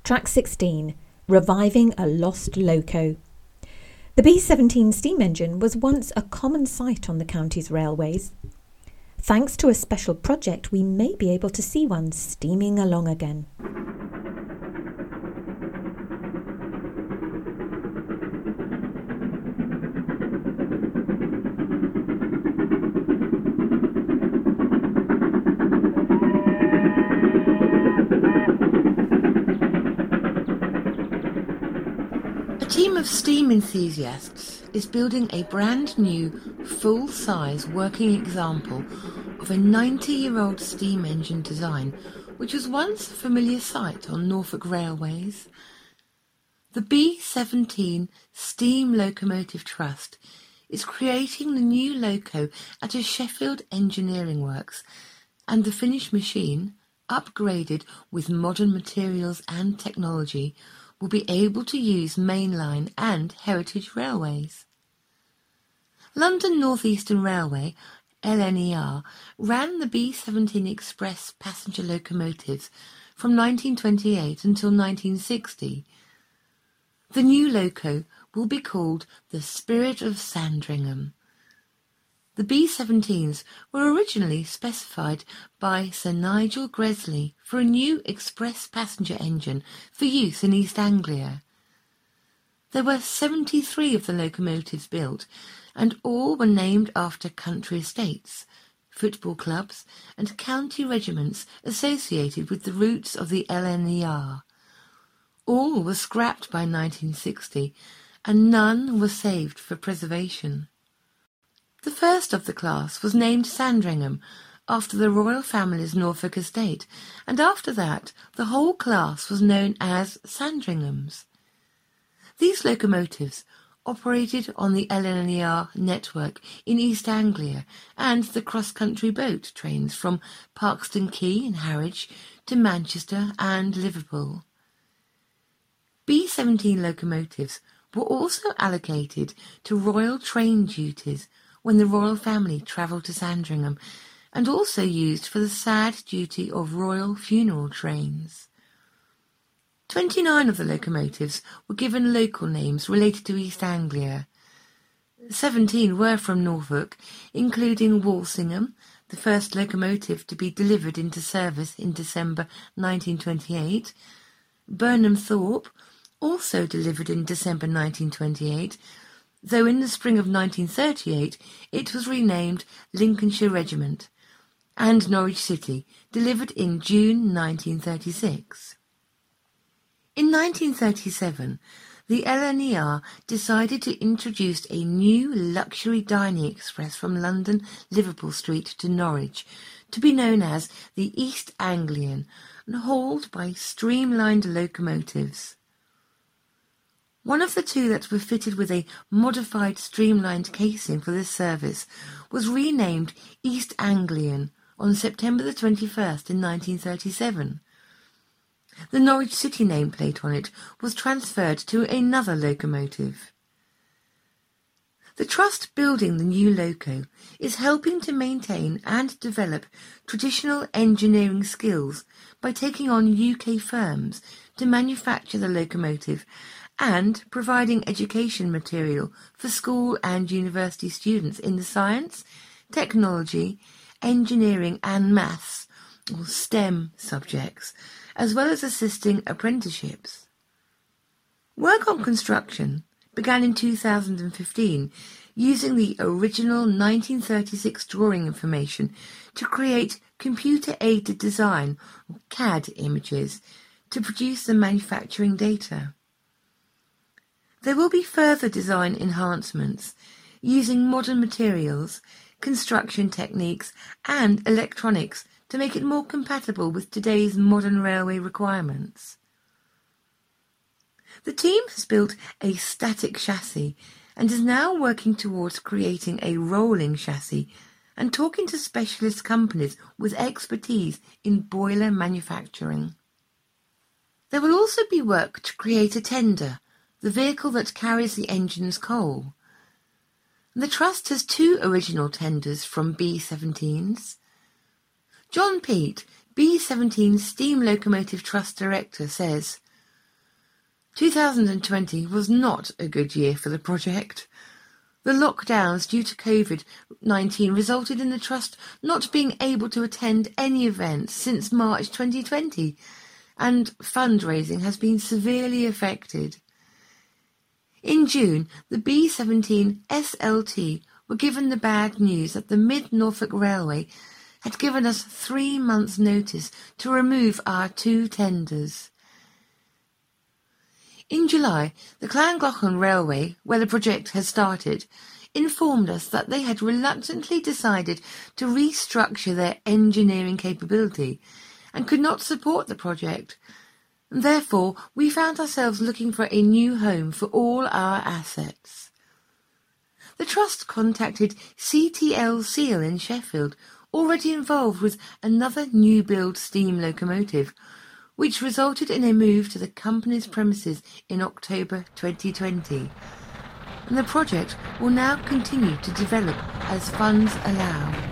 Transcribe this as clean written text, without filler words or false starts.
Track 16, Reviving a Lost Loco. The B-17 steam engine was once a common sight on the county's railways. Thanks to a special project, we may be able to see one steaming along again. A team of steam enthusiasts is building a brand new, full-size working example of a 90-year-old steam engine design which was once a familiar sight on Norfolk railways. The B-17 Steam Locomotive Trust is creating the new loco at a Sheffield engineering works, and the finished machine, upgraded with modern materials and technology, will be able to use mainline and heritage railways. London North Eastern Railway, LNER, ran the B-17 Express passenger locomotives from 1928 until 1960. The new loco will be called the Spirit of Sandringham. The B-17s were originally specified by Sir Nigel Gresley for a new express passenger engine for use in East Anglia. There were 73 of the locomotives built, and all were named after country estates, football clubs and county regiments associated with the routes of the LNER. All were scrapped by 1960, and none were saved for preservation. The first of the class was named Sandringham, after the royal family's Norfolk estate, and after that the whole class was known as Sandringhams. These locomotives operated on the LNER network in East Anglia and the cross-country boat trains from Parkston Quay in Harwich to Manchester and Liverpool. B-17 locomotives were also allocated to royal train duties when the royal family travelled to Sandringham, and also used for the sad duty of royal funeral trains. 29 of the locomotives were given local names related to East Anglia. 17 were from Norfolk, including Walsingham, the first locomotive to be delivered into service in December 1928, Burnham Thorpe, also delivered in December 1928, though in the spring of 1938 it was renamed Lincolnshire Regiment, and Norwich City, delivered in June 1936. In 1937, the LNER decided to introduce a new luxury dining express from London Liverpool Street to Norwich, to be known as the East Anglian, and hauled by streamlined locomotives. One of the two that were fitted with a modified streamlined casing for this service was renamed East Anglian on September the 21st in 1937. The Norwich City nameplate on it was transferred to another locomotive. The trust building the new loco is helping to maintain and develop traditional engineering skills by taking on UK firms to manufacture the locomotive and providing education material for school and university students in the science, technology, engineering and maths, or STEM subjects, as well as assisting apprenticeships. Work on construction began in 2015 using the original 1936 drawing information to create computer-aided design, or CAD images, to produce the manufacturing data. There will be further design enhancements using modern materials, construction techniques and electronics to make it more compatible with today's modern railway requirements. The team has built a static chassis and is now working towards creating a rolling chassis and talking to specialist companies with expertise in boiler manufacturing. There will also be work to create a tender, the vehicle that carries the engine's coal. The Trust has 2 original tenders from B-17s. John Peat, B-17 Steam Locomotive Trust Director, says, 2020 was not a good year for the project. The lockdowns due to COVID-19 resulted in the Trust not being able to attend any events since March 2020, and fundraising has been severely affected. In June, the B17 SLT were given the bad news that the Mid-Norfolk Railway had given us 3 months' notice to remove our 2 tenders. In July, the Llangollen Railway, where the project has started, informed us that they had reluctantly decided to restructure their engineering capability and could not support the project. Therefore, we found ourselves looking for a new home for all our assets. The Trust contacted CTL Seal in Sheffield, already involved with another new-build steam locomotive, which resulted in a move to the company's premises in October 2020. And the project will now continue to develop as funds allow.